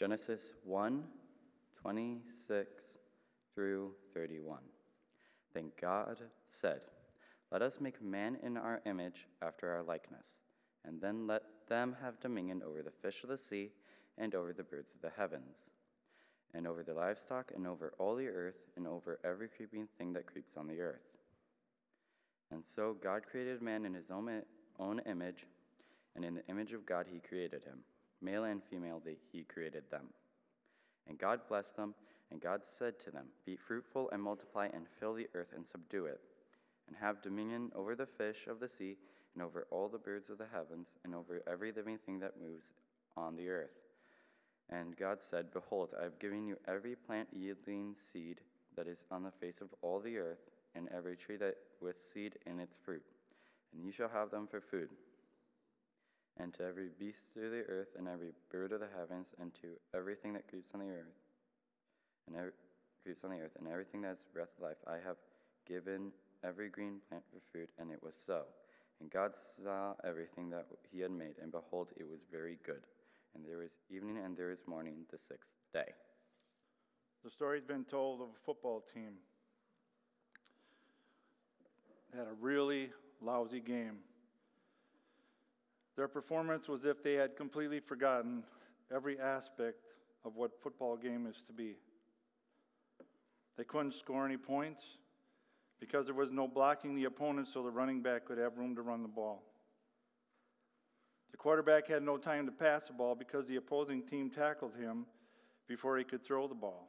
Genesis 1:26 through 31. Then God said, "Let us make man in our image, after our likeness, and then let them have dominion over the fish of the sea, and over the birds of the heavens, and over the livestock, and over all the earth, and over every creeping thing that creeps on the earth." And so God created man in his own image, and in the image of God he created him. Male and female he created them. And God blessed them, and God said to them, "Be fruitful and multiply and fill the earth and subdue it, and have dominion over the fish of the sea, and over all the birds of the heavens, and over every living thing that moves on the earth." And God said, "Behold, I have given you every plant yielding seed that is on the face of all the earth, and every tree that with seed in its fruit, and you shall have them for food. And to every beast of the earth, and every bird of the heavens, and to everything that creeps on the earth, and everything that has breath of life, I have given every green plant for food." And it was so. And God saw everything that he had made, and behold, it was very good. And there was evening and there was morning, the sixth day. The story's been told of a football team that had a really lousy game. Their performance was as if they had completely forgotten every aspect of what football game is to be. They couldn't score any points because there was no blocking the opponent so the running back could have room to run the ball. The quarterback had no time to pass the ball because the opposing team tackled him before he could throw the ball.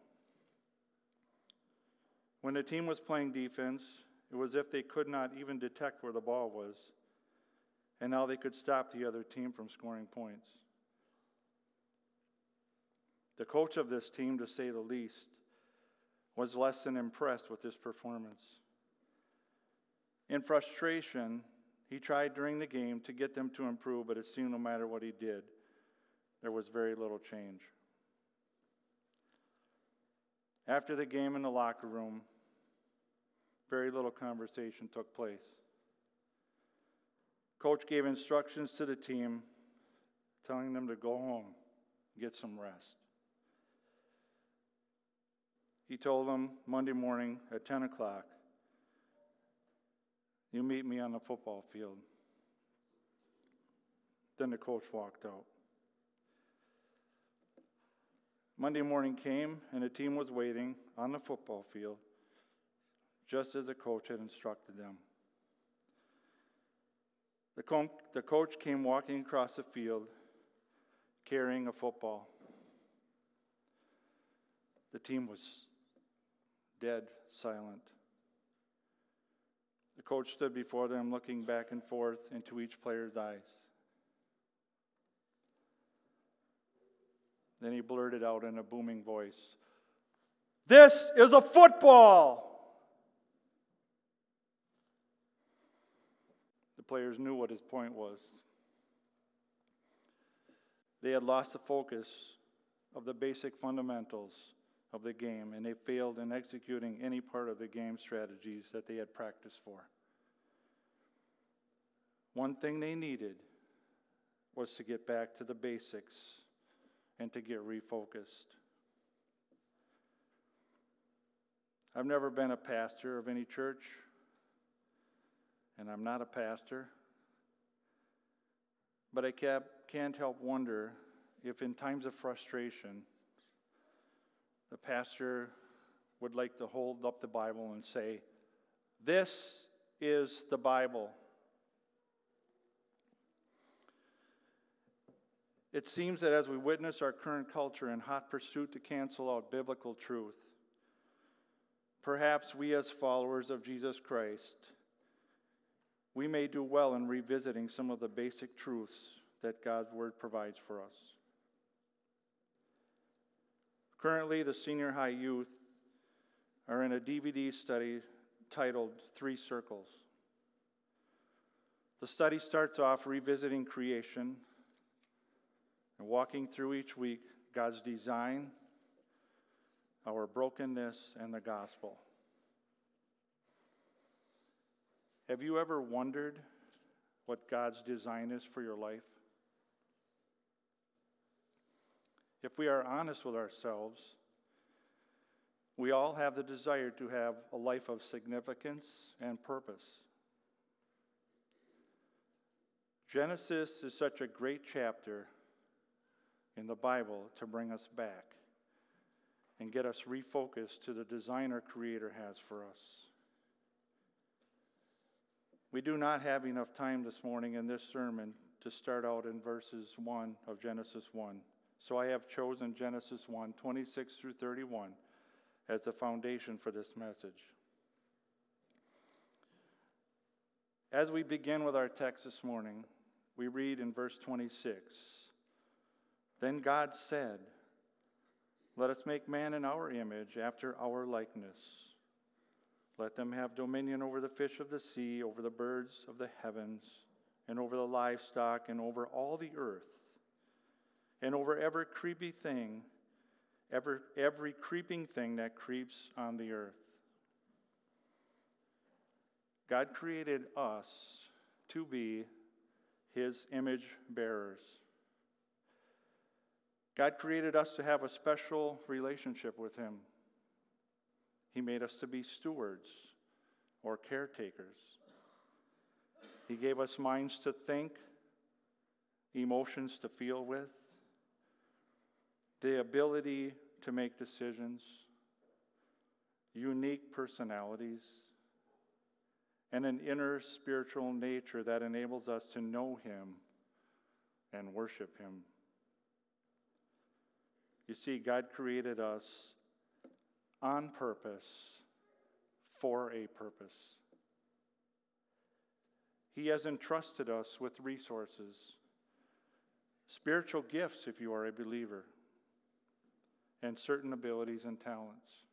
When the team was playing defense, it was as if they could not even detect where the ball was, and now they could stop the other team from scoring points. The coach of this team, to say the least, was less than impressed with this performance. In frustration, he tried during the game to get them to improve, but it seemed no matter what he did, there was very little change. After the game in the locker room, very little conversation took place. Coach gave instructions to the team, telling them to go home, get some rest. He told them Monday morning at 10 o'clock, "You meet me on the football field." Then the coach walked out. Monday morning came, and the team was waiting on the football field, just as the coach had instructed them. The coach came walking across the field, carrying a football. The team was dead silent. The coach stood before them, looking back and forth into each player's eyes. Then he blurted out in a booming voice, "This is a football!" The players knew what his point was. They had lost the focus of the basic fundamentals of the game, and they failed in executing any part of the game strategies that they had practiced for. One thing they needed was to get back to the basics and to get refocused. I've never been a pastor of any church, and I'm not a pastor, but I can't help wonder if in times of frustration, the pastor would like to hold up the Bible and say, "This is the Bible." It seems that as we witness our current culture in hot pursuit to cancel out biblical truth, perhaps we as followers of Jesus Christ, we may do well in revisiting some of the basic truths that God's Word provides for us. Currently, the senior high youth are in a DVD study titled 3 Circles. The study starts off revisiting creation and walking through each week God's design, our brokenness, and the gospel. Have you ever wondered what God's design is for your life? if we are honest with ourselves, we all have the desire to have a life of significance and purpose. Genesis is such a great chapter in the Bible to bring us back and get us refocused to the design our Creator has for us. We do not have enough time this morning in this sermon to start out in verses 1 of Genesis 1. So I have chosen Genesis 1, 26 through 31 as the foundation for this message. As we begin with our text this morning, we read in verse 26, "Then God said, 'Let us make man in our image, after our likeness. Let them have dominion over the fish of the sea, over the birds of the heavens, and over the livestock, and over all the earth, and over every creeping thing that creeps on the earth.'" God created us to be His image bearers. God created us to have a special relationship with Him. He made us to be stewards or caretakers. He gave us minds to think, emotions to feel with, the ability to make decisions, unique personalities, and an inner spiritual nature that enables us to know Him and worship Him. You see, God created us on purpose, for a purpose. He has entrusted us with resources, spiritual gifts if you are a believer, and certain abilities and talents.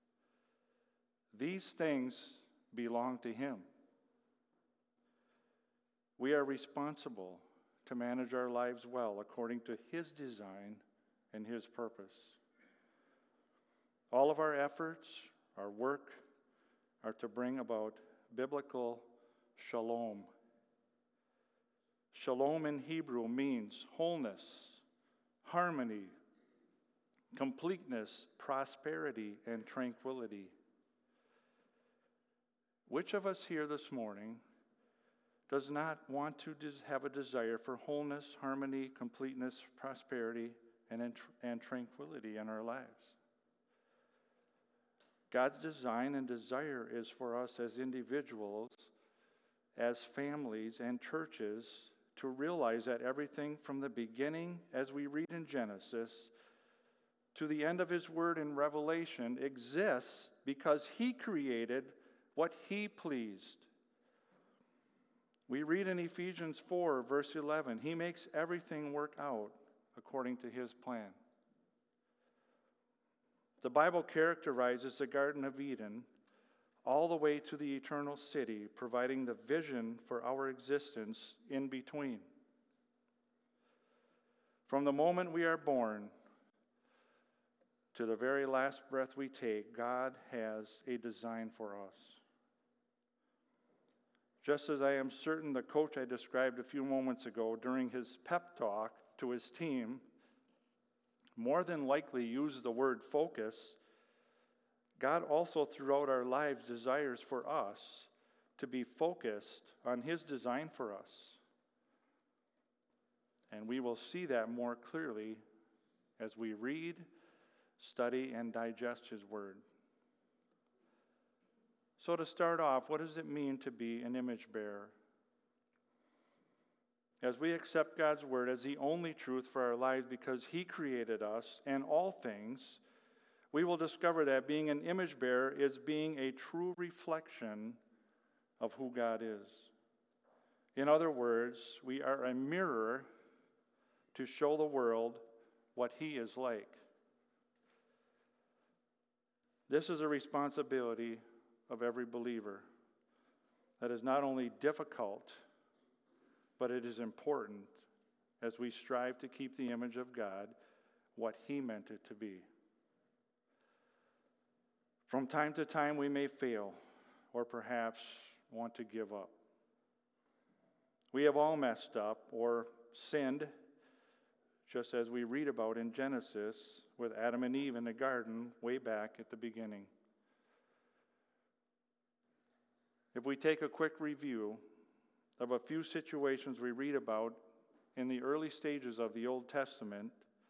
These things belong to Him. We are responsible to manage our lives well according to His design and His purpose. All of our efforts, our work, are to bring about biblical shalom. Shalom in Hebrew means wholeness, harmony, completeness, prosperity, and tranquility. Which of us here this morning does not want to have a desire for wholeness, harmony, completeness, prosperity, and tranquility in our lives? God's design and desire is for us as individuals, as families, and churches to realize that everything from the beginning, as we read in Genesis, to the end of His Word in Revelation exists because He created what He pleased. We read in Ephesians 4, verse 11, He makes everything work out according to His plan. The Bible characterizes the Garden of Eden all the way to the eternal city, providing the vision for our existence in between. From the moment we are born to the very last breath we take, God has a design for us. Just as I am certain the coach I described a few moments ago during his pep talk to his team more than likely used the word focus, God also throughout our lives desires for us to be focused on His design for us. And we will see that more clearly as we read, study, and digest His Word. So to start off, what does it mean to be an image bearer? As we accept God's Word as the only truth for our lives because He created us and all things, we will discover that being an image bearer is being a true reflection of who God is. In other words, we are a mirror to show the world what He is like. This is a responsibility of every believer that is not only difficult, but it is important as we strive to keep the image of God what He meant it to be. From time to time, we may fail or perhaps want to give up. We have all messed up or sinned just as we read about in Genesis with Adam and Eve in the garden way back at the beginning. If we take a quick review of a few situations we read about in the early stages of the Old Testament,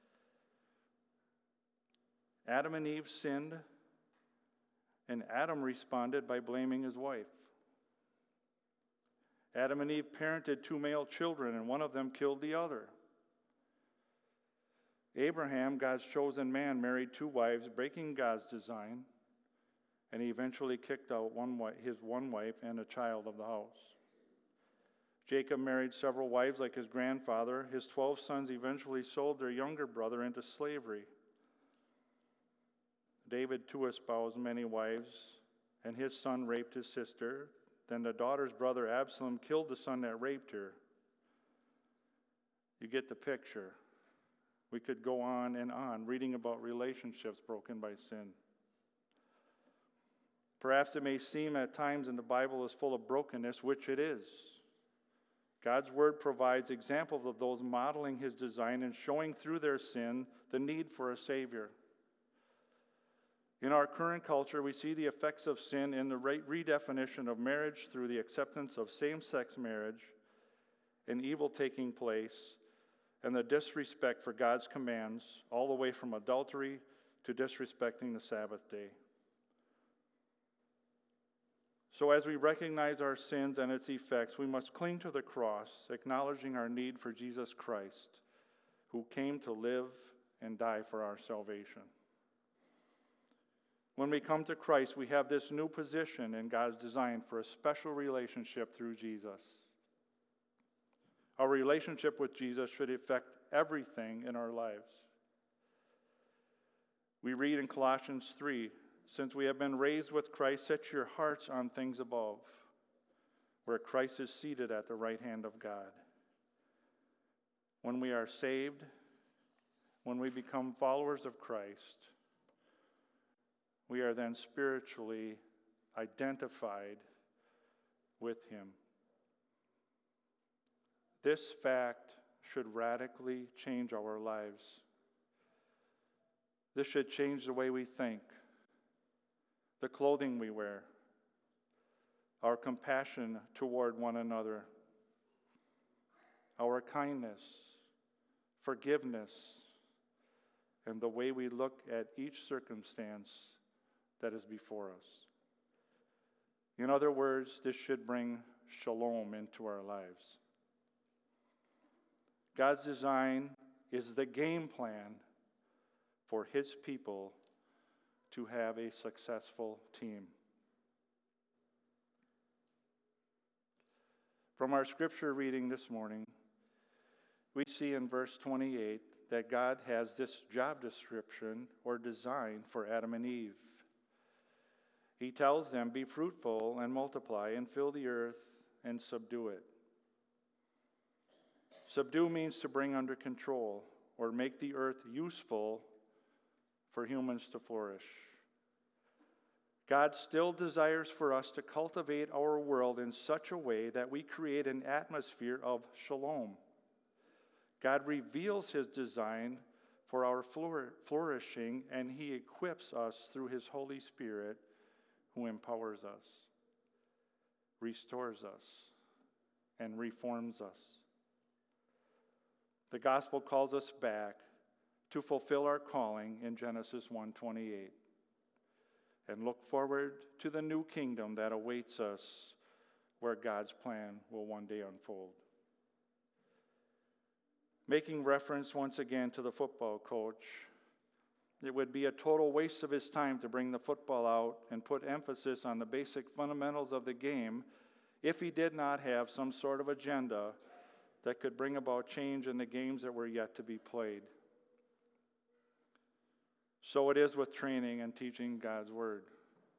Adam and Eve sinned, and Adam responded by blaming his wife. Adam and Eve parented 2 male children, and one of them killed the other. Abraham, God's chosen man, married 2 wives, breaking God's design, and he eventually kicked out his one wife and a child of the house. Jacob married several wives like his grandfather. His 12 sons eventually sold their younger brother into slavery. David too espoused many wives, and his son raped his sister. Then the daughter's brother Absalom killed the son that raped her. You get the picture. We could go on and on reading about relationships broken by sin. Perhaps it may seem at times in the Bible is full of brokenness, which it is. God's word provides examples of those modeling his design and showing through their sin the need for a Savior. In our current culture, we see the effects of sin in the redefinition of marriage through the acceptance of same-sex marriage and evil taking place, and the disrespect for God's commands, all the way from adultery to disrespecting the Sabbath day. So as we recognize our sins and its effects, we must cling to the cross, acknowledging our need for Jesus Christ, who came to live and die for our salvation. When we come to Christ, we have this new position in God's design for a special relationship through Jesus. Our relationship with Jesus should affect everything in our lives. We read in Colossians 3, "Since we have been raised with Christ, set your hearts on things above, where Christ is seated at the right hand of God." When we are saved, when we become followers of Christ, we are then spiritually identified with him. This fact should radically change our lives. This should change the way we think, the clothing we wear, our compassion toward one another, our kindness, forgiveness, and the way we look at each circumstance that is before us. In other words, this should bring shalom into our lives. God's design is the game plan for his people to have a successful team. From our scripture reading this morning, we see in verse 28 that God has this job description or design for Adam and Eve. He tells them, "Be fruitful and multiply and fill the earth and subdue it." Subdue means to bring under control or make the earth useful for humans to flourish. God still desires for us to cultivate our world in such a way that we create an atmosphere of shalom. God reveals his design for our flourishing, and he equips us through his Holy Spirit, who empowers us, restores us, and reforms us. The gospel calls us back to fulfill our calling in Genesis 1:28 and look forward to the new kingdom that awaits us, where God's plan will one day unfold. Making reference once again to the football coach, it would be a total waste of his time to bring the football out and put emphasis on the basic fundamentals of the game if he did not have some sort of agenda that could bring about change in the games that were yet to be played. So it is with training and teaching God's word.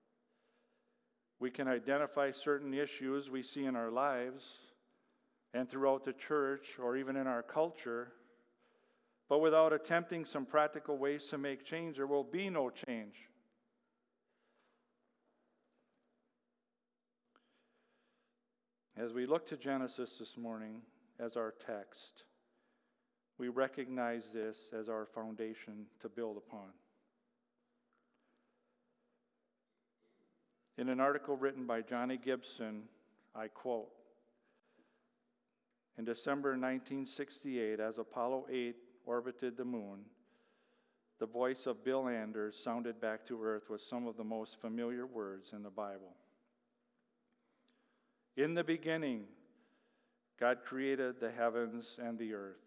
We can identify certain issues we see in our lives and throughout the church or even in our culture, but without attempting some practical ways to make change, there will be no change. As we look to Genesis this morning as our text, we recognize this as our foundation to build upon. In an article written by Johnny Gibson, I quote, "In December 1968, as Apollo 8 orbited the moon, the voice of Bill Anders sounded back to Earth with some of the most familiar words in the Bible. In the beginning, God created the heavens and the earth."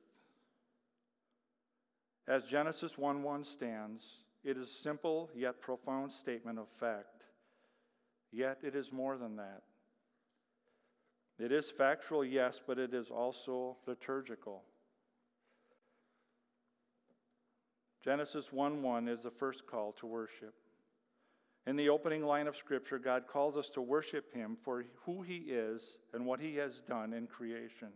As Genesis 1:1 stands, it is a simple yet profound statement of fact. Yet it is more than that. It is factual, yes, but it is also liturgical. Genesis 1:1 is the first call to worship. In the opening line of Scripture, God calls us to worship Him for who He is and what He has done in creation.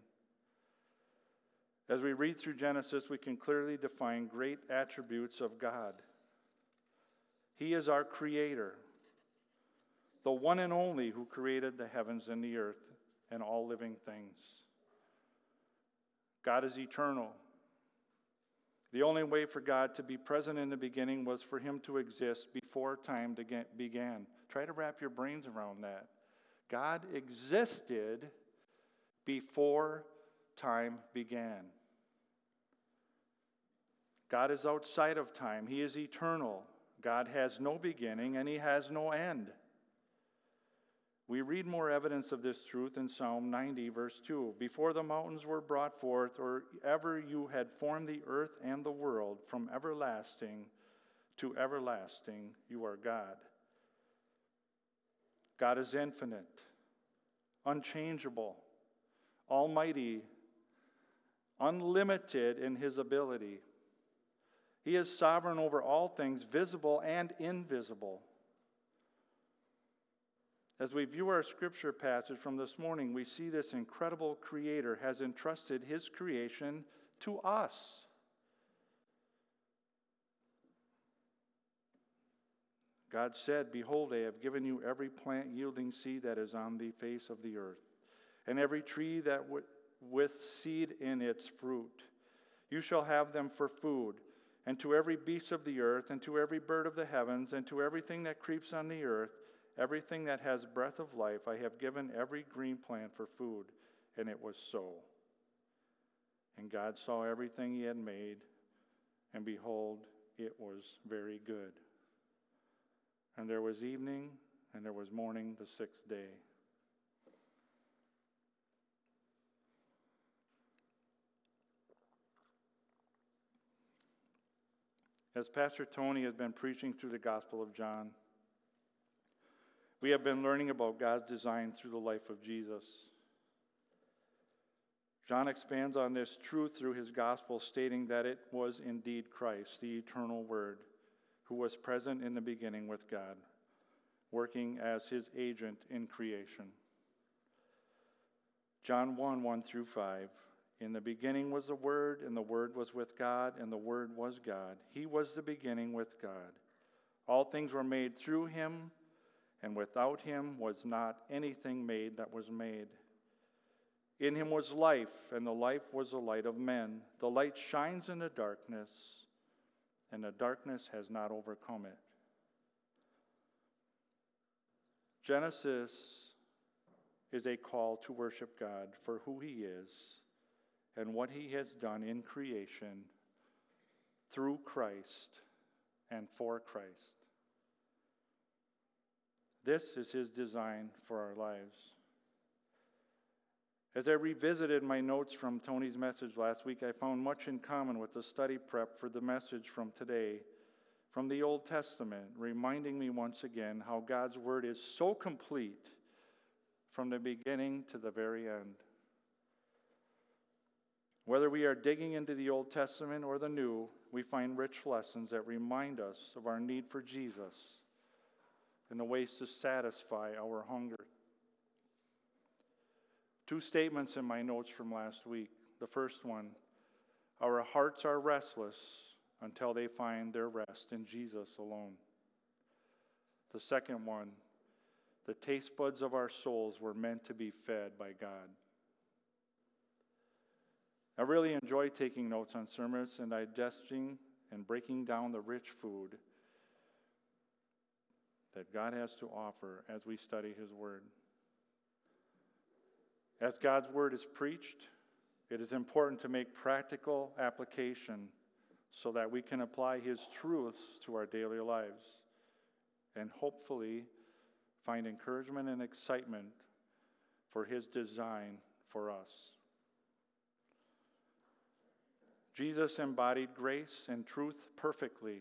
As we read through Genesis, we can clearly define great attributes of God. He is our Creator, the one and only who created the heavens and the earth and all living things. God is eternal. The only way for God to be present in the beginning was for Him to exist before time began. Try to wrap your brains around that. God existed before time began. God is outside of time. He is eternal. God has no beginning and He has no end. We read more evidence of this truth in Psalm 90, verse 2. "Before the mountains were brought forth, or ever you had formed the earth and the world, from everlasting to everlasting, you are God." God is infinite, unchangeable, almighty, unlimited in His ability. He is sovereign over all things, visible and invisible. As we view our scripture passage from this morning, we see this incredible Creator has entrusted His creation to us. God said, "Behold, I have given you every plant yielding seed that is on the face of the earth, and every tree that with seed in its fruit. You shall have them for food, and to every beast of the earth, and to every bird of the heavens, and to everything that creeps on the earth, everything that has breath of life, I have given every green plant for food." And it was so. And God saw everything He had made, and behold, it was very good. And there was evening, and there was morning the sixth day. As Pastor Tony has been preaching through the Gospel of John, we have been learning about God's design through the life of Jesus. John expands on this truth through his Gospel, stating that it was indeed Christ, the eternal Word, who was present in the beginning with God, working as His agent in creation. John 1:1 through 5. "In the beginning was the Word, and the Word was with God, and the Word was God. He was the beginning with God. All things were made through Him, and without Him was not anything made that was made. In Him was life, and the life was the light of men. The light shines in the darkness, and the darkness has not overcome it." Genesis is a call to worship God for who He is and what He has done in creation through Christ and for Christ. This is His design for our lives. As I revisited my notes from Tony's message last week, I found much in common with the study prep for the message from today from the Old Testament, reminding me once again how God's Word is so complete from the beginning to the very end. Whether we are digging into the Old Testament or the New, we find rich lessons that remind us of our need for Jesus and the ways to satisfy our hunger. Two statements in my notes from last week. The first one, our hearts are restless until they find their rest in Jesus alone. The second one, the taste buds of our souls were meant to be fed by God. I really enjoy taking notes on sermons and digesting and breaking down the rich food that God has to offer as we study His Word. As God's Word is preached, it is important to make practical application so that we can apply His truths to our daily lives and hopefully find encouragement and excitement for His design for us. Jesus embodied grace and truth perfectly,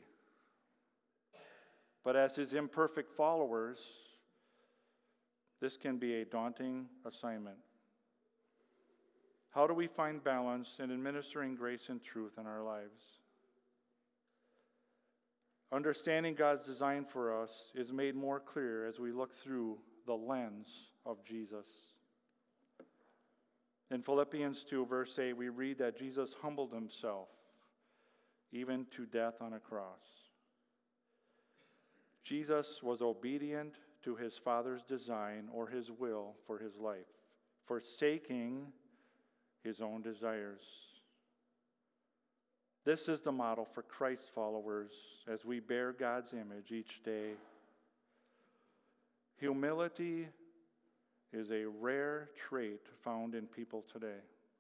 but as His imperfect followers, this can be a daunting assignment. How do we find balance in administering grace and truth in our lives? Understanding God's design for us is made more clear as we look through the lens of Jesus. In Philippians 2, verse 8, we read that Jesus humbled Himself, even to death on a cross. Jesus was obedient to His Father's design or His will for His life, forsaking His own desires. This is the model for Christ followers as we bear God's image each day. Humility is a rare trait found in people today.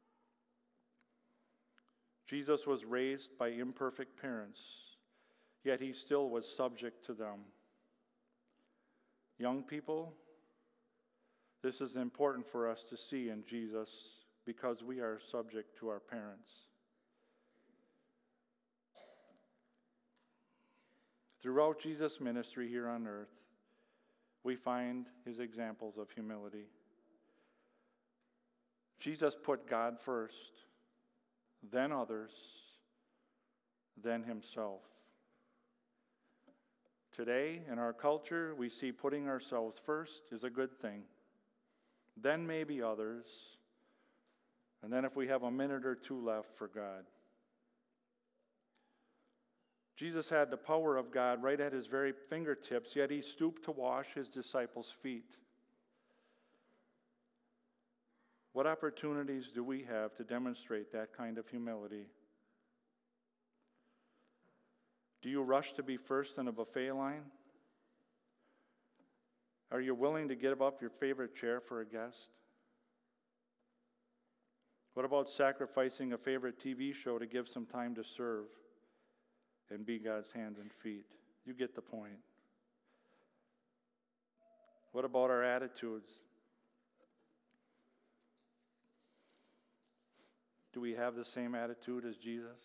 Jesus was raised by imperfect parents, yet He still was subject to them. Young people, this is important for us to see in Jesus because we are subject to our parents. Throughout Jesus' ministry here on earth, we find His examples of humility. Jesus put God first, then others, then Himself. Today, in our culture, we see putting ourselves first is a good thing. Then maybe others, and then if we have a minute or two left, for God. Jesus had the power of God right at His very fingertips, yet He stooped to wash His disciples' feet. What opportunities do we have to demonstrate that kind of humility? Do you rush to be first in a buffet line? Are you willing to give up your favorite chair for a guest? What about sacrificing a favorite TV show to give some time to serve and be God's hands and feet? You get the point. What about our attitudes? Do we have the same attitude as Jesus?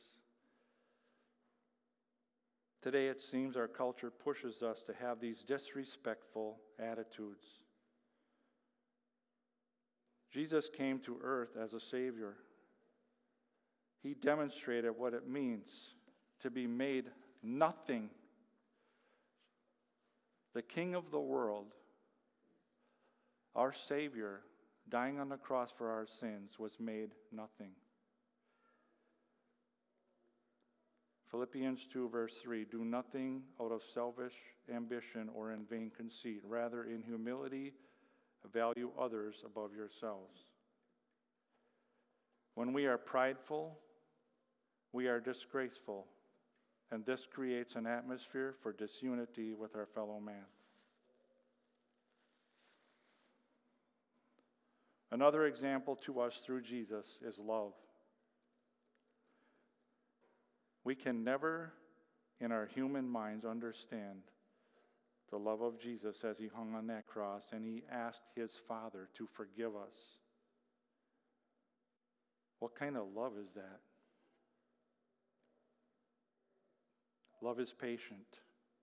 Today it seems our culture pushes us to have these disrespectful attitudes. Jesus came to earth as a Savior. He demonstrated what it means to be made nothing. The King of the world, our Savior, dying on the cross for our sins, was made nothing. Philippians 2, verse 3, do nothing out of selfish ambition or in vain conceit. Rather, in humility, value others above yourselves. When we are prideful, we are disgraceful, and this creates an atmosphere for disunity with our fellow man. Another example to us through Jesus is love. We can never, in our human minds, understand the love of Jesus as He hung on that cross and He asked His Father to forgive us. What kind of love is that? Love is patient.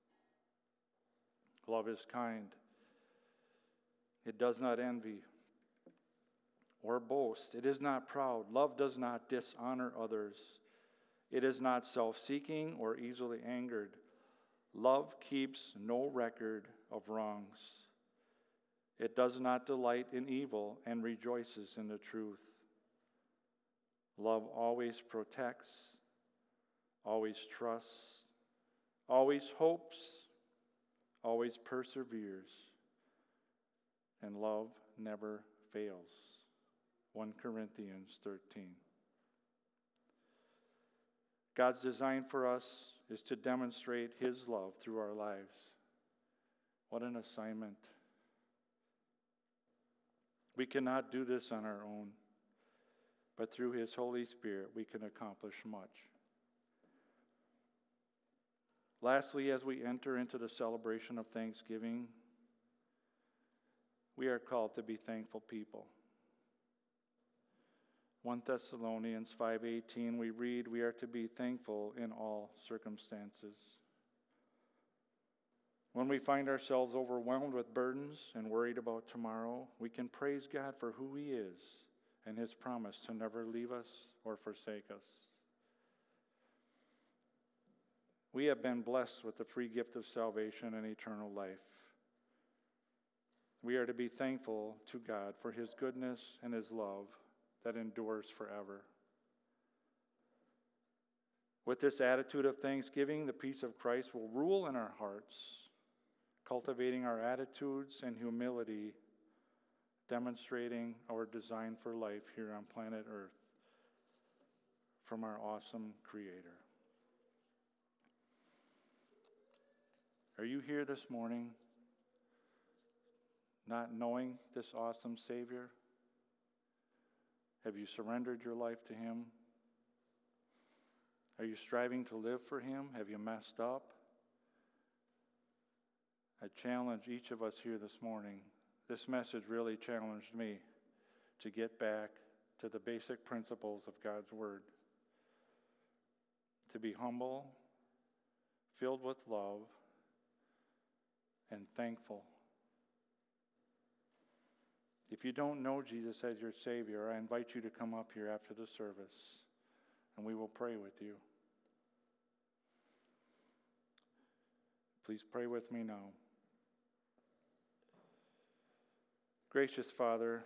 Love is kind. It does not envy or boast. It is not proud. Love does not dishonor others. It is not self-seeking or easily angered. Love keeps no record of wrongs. It does not delight in evil and rejoices in the truth. Love always protects, always trusts, always hopes, always perseveres, and love never fails. 1 Corinthians 13. God's design for us is to demonstrate His love through our lives. What an assignment. We cannot do this on our own, but through His Holy Spirit we can accomplish much. Lastly, as we enter into the celebration of Thanksgiving, we are called to be thankful people. 1 Thessalonians 5:18, we read, we are to be thankful in all circumstances. When we find ourselves overwhelmed with burdens and worried about tomorrow, we can praise God for who He is and His promise to never leave us or forsake us. We have been blessed with the free gift of salvation and eternal life. We are to be thankful to God for His goodness and His love that endures forever. With this attitude of thanksgiving, the peace of Christ will rule in our hearts, cultivating our attitudes and humility, demonstrating our design for life here on planet Earth from our awesome Creator. Are you here this morning not knowing this awesome Savior? Have you surrendered your life to Him? Are you striving to live for Him? Have you messed up? I challenge each of us here this morning. This message really challenged me to get back to the basic principles of God's Word. To be humble, filled with love, and thankful. If you don't know Jesus as your Savior, I invite you to come up here after the service, and we will pray with you. Please pray with me now. Gracious Father,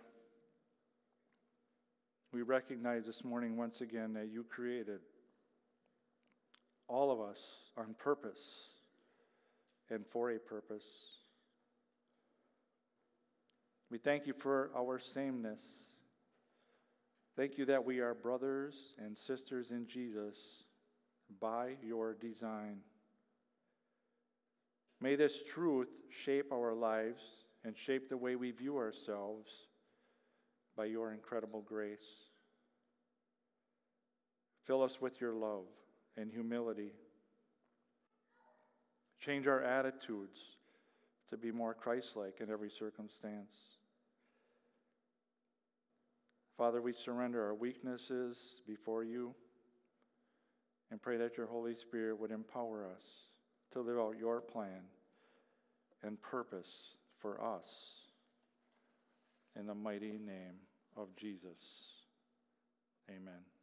we recognize this morning once again that you created all of us on purpose and for a purpose. We thank you for our sameness. Thank you that we are brothers and sisters in Jesus by your design. May this truth shape our lives and shape the way we view ourselves by your incredible grace. Fill us with your love and humility. Change our attitudes to be more Christ-like in every circumstance. Father, we surrender our weaknesses before you and pray that your Holy Spirit would empower us to live out your plan and purpose for us. In the mighty name of Jesus, amen.